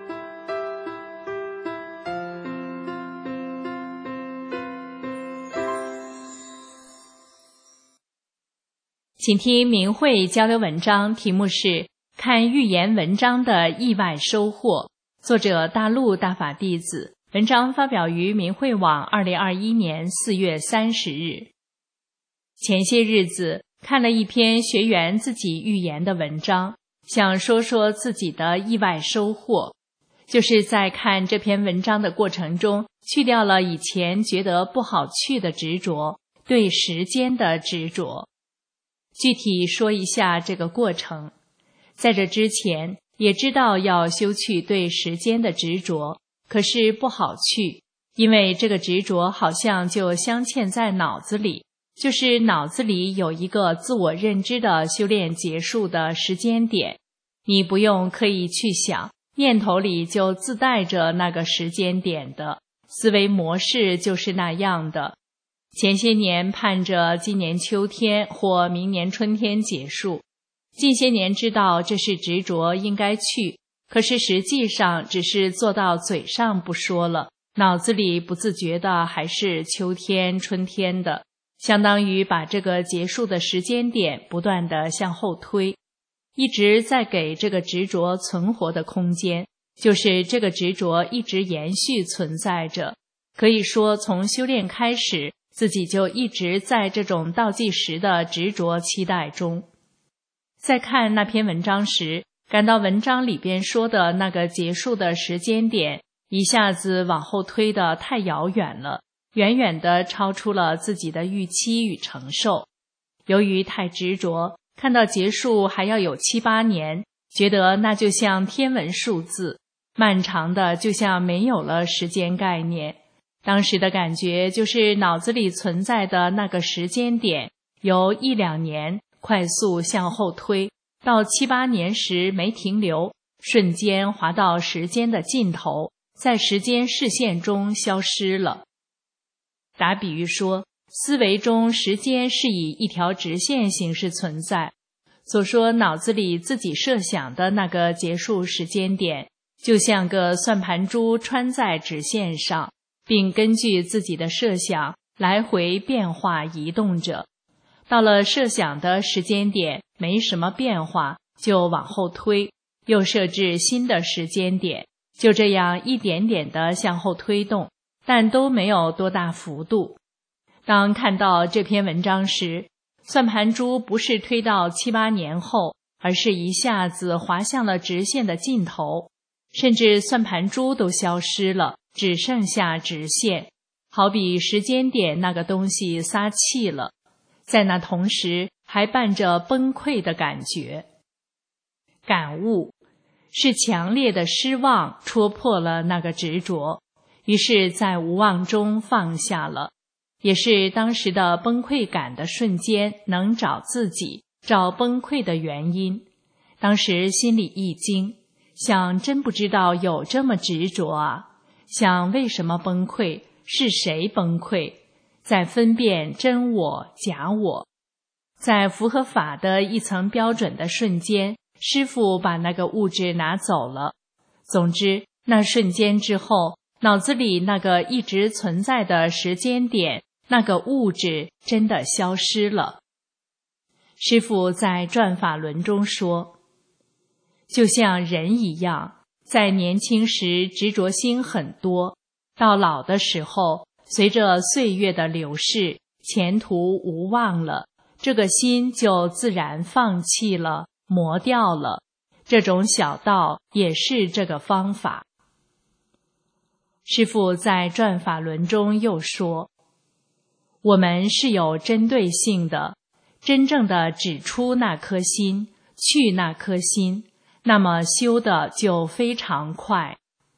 请听明慧交流文章，题目是看寓言文章的意外收获，作者大陆大法弟子，文章发表于明慧网二零二一年四月三十日。前些日子看了一篇学员自己寓言的文章，想说说自己的意外收获，就是在看这篇文章的过程中，去掉了以前觉得不好去的执着，对时间的执着。具体说一下这个过程。在这之前也知道要修去对时间的执着，可是不好去，因为这个执着好像就镶嵌在脑子里，就是脑子里有一个自我认知的修炼结束的时间点，你不用刻意去想，念头里就自带着那个时间点的，思维模式就是那样的。前些年盼着今年秋天或明年春天结束，近些年知道这是执着应该去，可是实际上只是做到嘴上不说了，脑子里不自觉的还是秋天春天的，相当于把这个结束的时间点不断的向后推，一直在给这个执着存活的空间，就是这个执着一直延续存在着。可以说从修炼开始，自己就一直在这种倒计时的执着期待中。在看那篇文章时，感到文章里边说的那个结束的时间点一下子往后推得太遥远了，远远地超出了自己的预期与承受。由于太执着，看到结束还要有七八年，觉得那就像天文数字，漫长的就像没有了时间概念。当时的感觉就是脑子里存在的那个时间点，由一两年快速向后推，到七八年时没停留，瞬间滑到时间的尽头，在时间视线中消失了。打比喻说，思维中时间是以一条直线形式存在，所说脑子里自己设想的那个结束时间点，就像个算盘珠穿在直线上，并根据自己的设想来回变化移动着。到了设想的时间点没什么变化，就往后推，又设置新的时间点，就这样一点点地向后推动，但都没有多大幅度。当看到这篇文章时，算盘珠不是推到七八年后，而是一下子滑向了直线的尽头，甚至算盘珠都消失了，只剩下直线，好比时间点那个东西撒气了，在那同时还伴着崩溃的感觉。感悟是强烈的失望戳破了那个执着，于是在无望中放下了，也是当时的崩溃感的瞬间能找自己，找崩溃的原因。当时心里一惊，想真不知道有这么执着啊，想为什么崩溃，是谁崩溃，在分辨真我假我。在符合法的一层标准的瞬间，师父把那个物质拿走了。总之那瞬间之后，脑子里那个一直存在的时间点，那个物质真的消失了。师父在转法轮中说，就像人一样，在年轻时执着心很多，到老的时候，随着岁月的流逝，前途无望了，这个心就自然放弃了，磨掉了。这种小道也是这个方法。师父在转法轮中又说，我们是有针对性的，真正的指出那颗心，去那颗心，那么修的就非常快。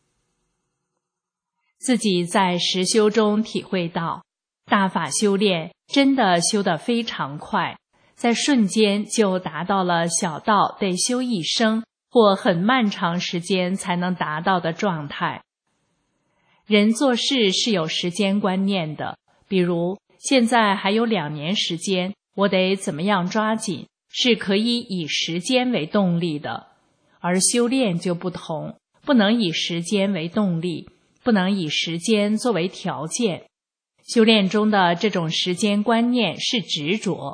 自己在实修中体会到，大法修炼真的修得非常快，在瞬间就达到了小道得修一生或很漫长时间才能达到的状态。人做事是有时间观念的，比如现在还有两年时间，我得怎么样抓紧，是可以以时间为动力的。而修炼就不同，不能以时间为动力，不能以时间作为条件。修炼中的这种时间观念是执着，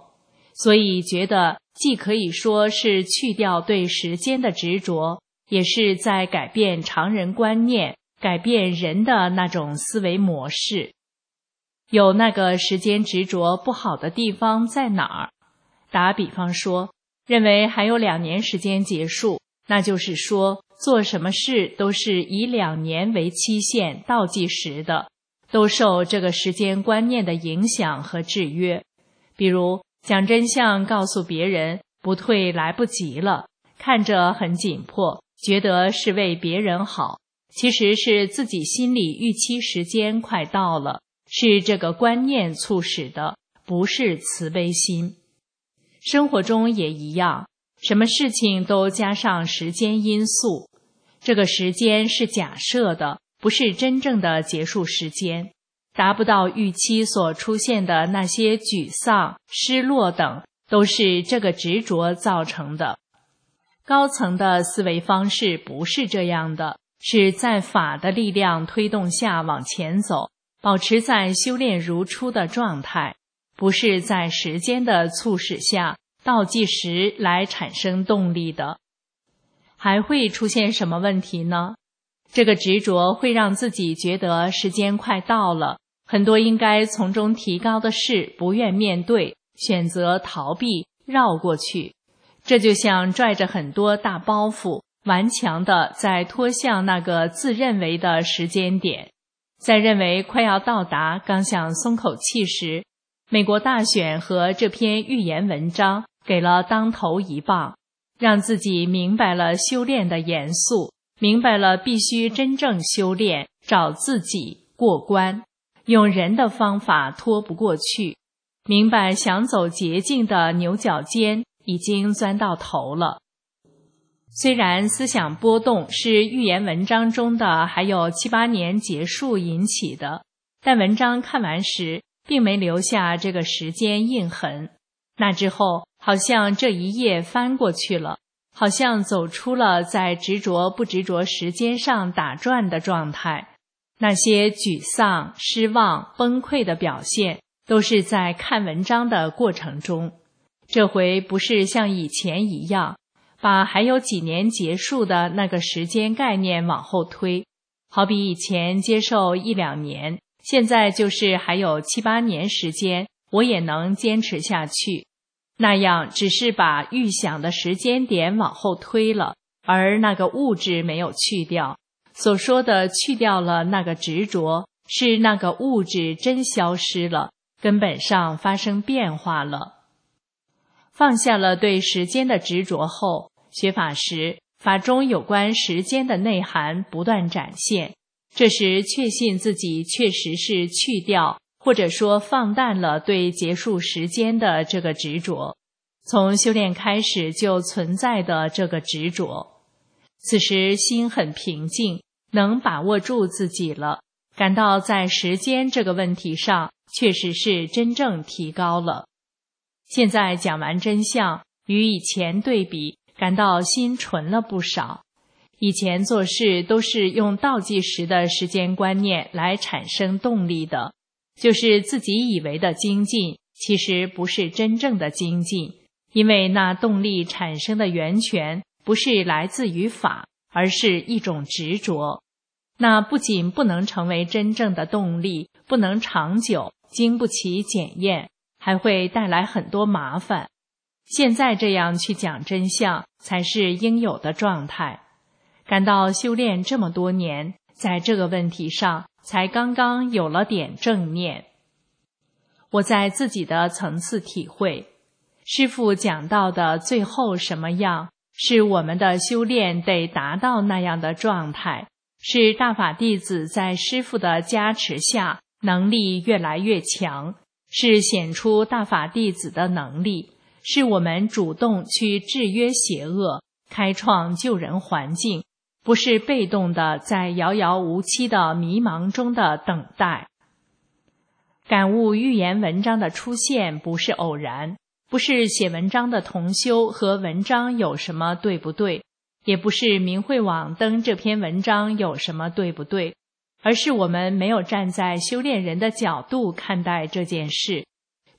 所以觉得既可以说是去掉对时间的执着，也是在改变常人观念，改变人的那种思维模式。有那个时间执着不好的地方在哪儿？打比方说，认为还有两年时间结束，那就是说做什么事都是以两年为期限倒计时的，都受这个时间观念的影响和制约。比如讲真相告诉别人不退来不及了，看着很紧迫，觉得是为别人好，其实是自己心里预期时间快到了，是这个观念促使的，不是慈悲心。生活中也一样，什么事情都加上时间因素，这个时间是假设的，不是真正的结束时间，达不到预期所出现的那些沮丧、失落等，都是这个执着造成的。高层的思维方式不是这样的，是在法的力量推动下往前走，保持在修炼如初的状态，不是在时间的促使下倒计时来产生动力的。还会出现什么问题呢？这个执着会让自己觉得时间快到了，很多应该从中提高的事不愿面对，选择逃避，绕过去。这就像拽着很多大包袱，顽强地在拖向那个自认为的时间点。在认为快要到达，刚想松口气时，美国大选和这篇预言文章给了当头一棒，让自己明白了修炼的严肃，明白了必须真正修炼，找自己过关，用人的方法拖不过去，明白想走捷径的牛角尖已经钻到头了。虽然思想波动是预言文章中的还有七八年结束引起的，但文章看完时并没留下这个时间印痕。那之后好像这一页翻过去了，好像走出了在执着不执着时间上打转的状态。那些沮丧、失望、崩溃的表现都是在看文章的过程中。这回不是像以前一样把还有几年结束的那个时间概念往后推，好比以前接受一两年，现在就是还有七八年时间，我也能坚持下去。那样只是把预想的时间点往后推了，而那个物质没有去掉。所说的去掉了那个执着，是那个物质真消失了，根本上发生变化了。放下了对时间的执着后，学法时，法中有关时间的内涵不断展现，这时确信自己确实是去掉，或者说放淡了对结束时间的这个执着，从修炼开始就存在的这个执着。此时心很平静，能把握住自己了，感到在时间这个问题上确实是真正提高了。现在讲完真相，与以前对比，感到心纯了不少。以前做事都是用倒计时的时间观念来产生动力的，就是自己以为的精进，其实不是真正的精进，因为那动力产生的源泉不是来自于法，而是一种执着。那不仅不能成为真正的动力，不能长久，经不起检验，还会带来很多麻烦。现在这样去讲真相，才是应有的状态。感到修炼这么多年，在这个问题上才刚刚有了点正念。我在自己的层次体会，师父讲到的最后什么样，是我们的修炼得达到那样的状态，是大法弟子在师父的加持下能力越来越强，是显出大法弟子的能力，是我们主动去制约邪恶，开创救人环境，不是被动的在遥遥无期的迷茫中的等待。感悟预言文章的出现不是偶然，不是写文章的同修和文章有什么对不对，也不是明慧网登这篇文章有什么对不对，而是我们没有站在修炼人的角度看待这件事，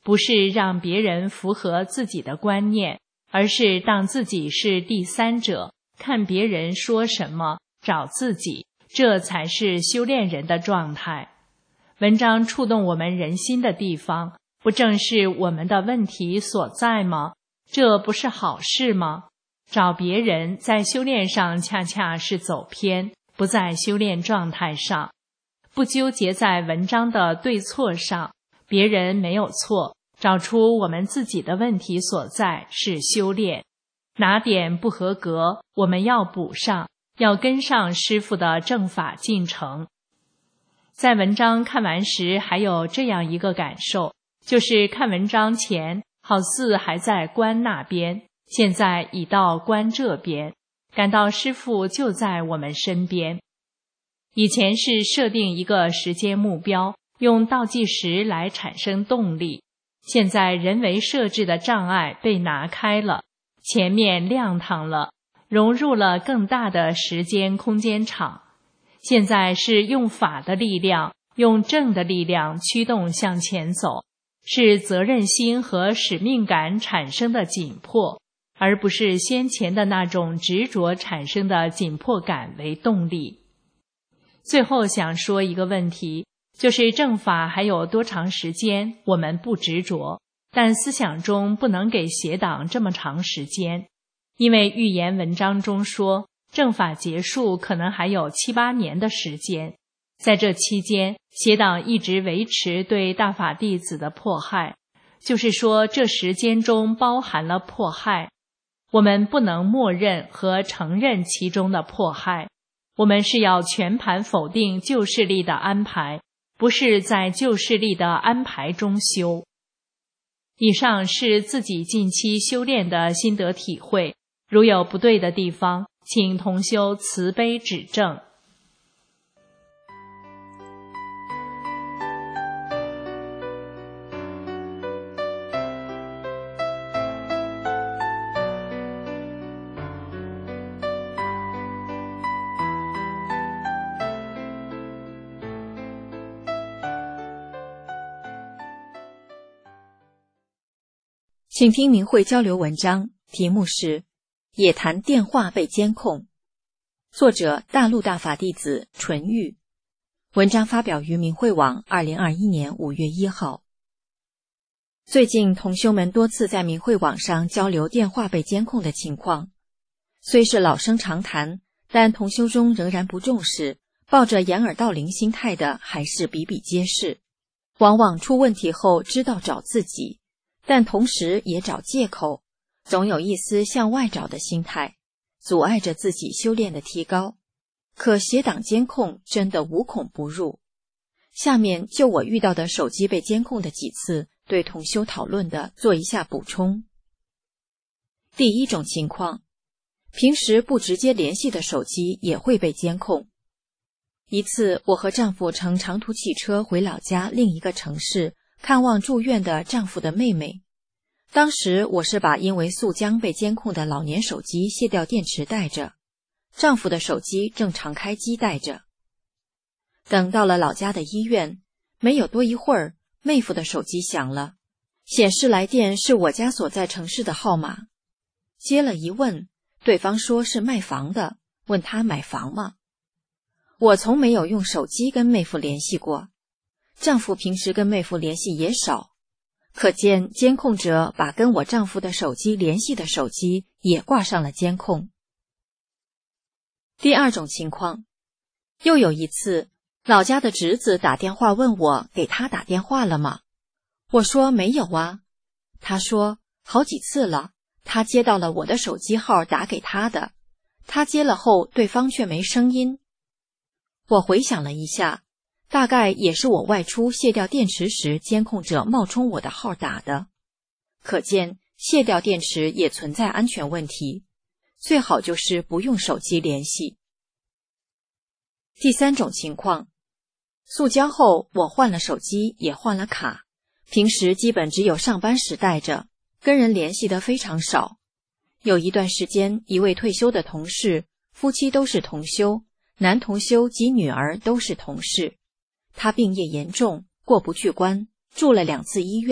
不是让别人符合自己的观念，而是当自己是第三者，看别人说什么，找自己，这才是修炼人的状态。文章触动我们人心的地方，不正是我们的问题所在吗？这不是好事吗？找别人在修炼上恰恰是走偏，不在修炼状态上，不纠结在文章的对错上，别人没有错，找出我们自己的问题所在是修炼。哪点不合格，我们要补上，要跟上师父的正法进程。在文章看完时，还有这样一个感受，就是看文章前好似还在观那边，现在已到观这边，感到师父就在我们身边。以前是设定一个时间目标，用倒计时来产生动力，现在人为设置的障碍被拿开了，前面亮堂了，融入了更大的时间空间场。现在是用法的力量，用正的力量驱动向前走，是责任心和使命感产生的紧迫，而不是先前的那种执着产生的紧迫感为动力。最后想说一个问题，就是正法还有多长时间，我们不执着，但思想中不能给邪党这么长时间，因为预言文章中说正法结束可能还有七八年的时间，在这期间，邪党一直维持对大法弟子的迫害，就是说这时间中包含了迫害。我们不能默认和承认其中的迫害，我们是要全盘否定旧势力的安排，不是在旧势力的安排中修。以上是自己近期修炼的心得体会，如有不对的地方，请同修慈悲指正。 请听明慧交流文章，题目是野谈电话被监控，作者大陆大法弟子纯玉。文章发表于明慧网二零二一年五月一号。最近同修们多次在明慧网上交流电话被监控的情况，虽是老生常谈，但同修中仍然不重视，抱着掩耳盗铃心态的还是比比皆是。往往出问题后知道找自己，但同时也找借口，总有一丝向外找的心态，阻碍着自己修炼的提高。可邪党监控真的无孔不入。下面就我遇到的手机被监控的几次，对同修讨论的做一下补充。第一种情况，平时不直接联系的手机也会被监控。一次，我和丈夫乘长途汽车回老家另一个城市，看望住院的丈夫的妹妹。当时我是把因为速浆被监控的老年手机卸掉电池带着，丈夫的手机正常开机带着。等到了老家的医院，没有多一会儿，妹夫的手机响了，显示来电是我家所在城市的号码。接了一问，对方说是卖房的，问他买房吗？我从没有用手机跟妹夫联系过，丈夫平时跟妹夫联系也少，可见监控者把跟我丈夫的手机联系的手机也挂上了监控。第二种情况，又有一次，老家的侄子打电话问我给他打电话了吗？我说没有啊。他说好几次了，他接到了我的手机号打给他的，他接了后对方却没声音。我回想了一下，大概也是我外出卸掉电池时监控者冒充我的号打的。可见卸掉电池也存在安全问题，最好就是不用手机联系。第三种情况，速交后我换了手机也换了卡，平时基本只有上班时带着，跟人联系的非常少。有一段时间，一位退休的同事，夫妻都是同修，男同修及女儿都是同事。他病业严重，过不去关，住了两次医院，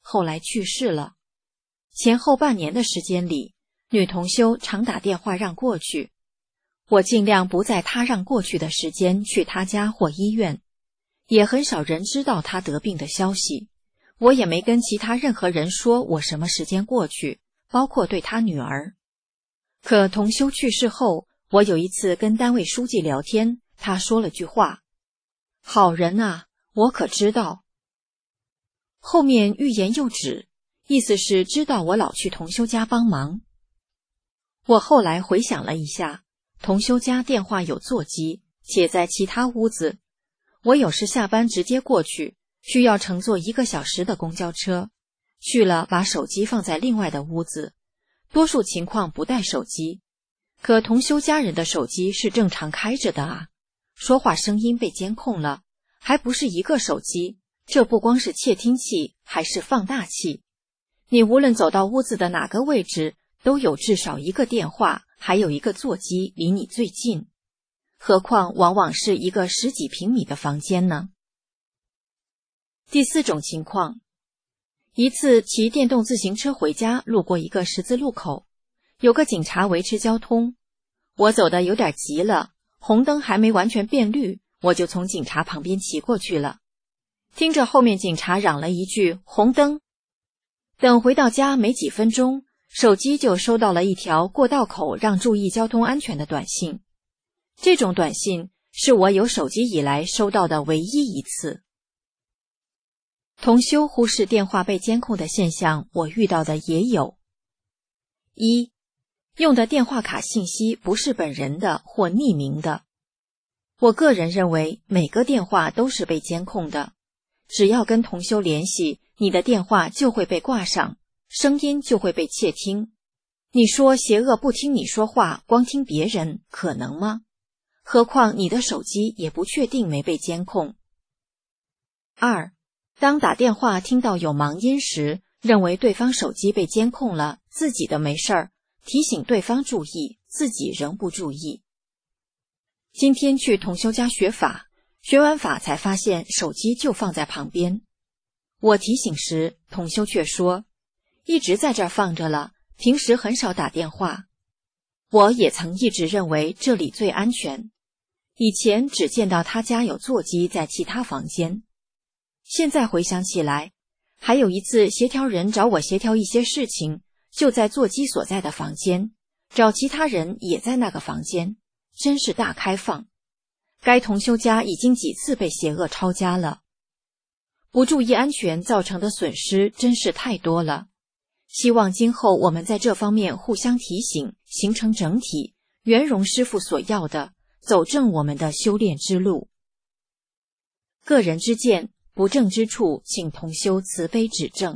后来去世了。前后半年的时间里，女同修常打电话让过去，我尽量不在她让过去的时间去她家或医院，也很少人知道她得病的消息。我也没跟其他任何人说我什么时间过去，包括对她女儿。可同修去世后，我有一次跟单位书记聊天，他说了句话：好人啊，我可知道。后面欲言又止，意思是知道我老去同修家帮忙。我后来回想了一下，同修家电话有座机，且在其他屋子。我有时下班直接过去，需要乘坐一个小时的公交车，去了把手机放在另外的屋子，多数情况不带手机。可同修家人的手机是正常开着的啊，说话声音被监控了，还不是一个手机，这不光是窃听器，还是放大器。你无论走到屋子的哪个位置，都有至少一个电话，还有一个座机离你最近。何况往往是一个十几平米的房间呢。第四种情况，一次骑电动自行车回家，路过一个十字路口，有个警察维持交通，我走得有点急了，红灯还没完全变绿，我就从警察旁边骑过去了。听着后面警察嚷了一句红灯，等回到家没几分钟，手机就收到了一条过道口让注意交通安全的短信。这种短信是我有手机以来收到的唯一一次。同修忽视电话被监控的现象，我遇到的也有。一，用的电话卡信息不是本人的或匿名的。我个人认为每个电话都是被监控的，只要跟同修联系，你的电话就会被挂上，声音就会被窃听。你说邪恶不听你说话，光听别人，可能吗？何况你的手机也不确定没被监控。二，当打电话听到有忙音时，认为对方手机被监控了，自己的没事儿，提醒对方注意，自己仍不注意。今天去同修家学法，学完法才发现手机就放在旁边。我提醒时，同修却说，一直在这儿放着了，平时很少打电话。我也曾一直认为这里最安全，以前只见到他家有座机在其他房间。现在回想起来，还有一次协调人找我协调一些事情，就在座机所在的房间，找其他人也在那个房间，真是大开放。该同修家已经几次被邪恶抄家了。不注意安全造成的损失真是太多了。希望今后我们在这方面互相提醒，形成整体，圆融师父所要的，走正我们的修炼之路。个人之见，不正之处，请同修慈悲指正。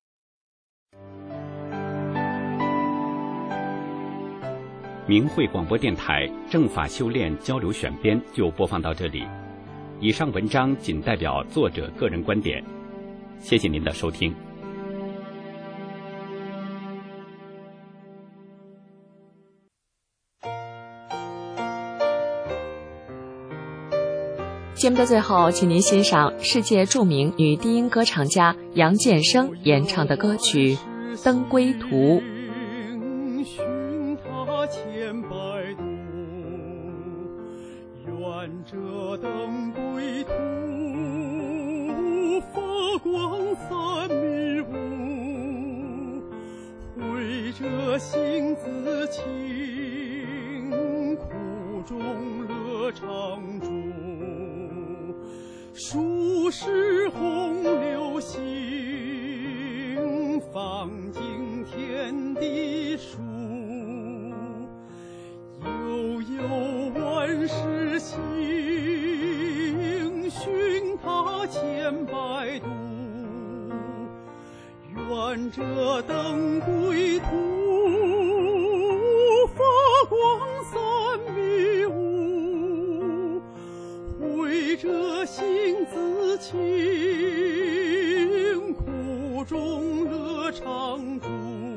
明慧广播电台正法修炼交流选编就播放到这里，以上文章仅代表作者个人观点，谢谢您的收听。 节目的最后，请您欣赏世界著名女低音歌唱家杨建生演唱的歌曲《灯归途》。 寻他千百度，愿这灯归途，发光三米五，绘着性自清，苦中乐常驻。数十洪流行，放尽天地数。悠悠万事兴，寻他千百度。愿这灯归途，发光三米五，绘着性自清，苦中乐常驻。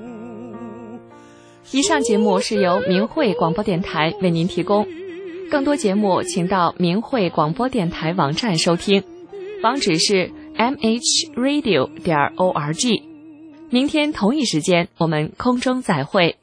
以上节目是由明慧广播电台为您提供，更多节目请到明慧广播电台网站收听，网址是 m h radio 点 org。明天同一时间，我们空中再会。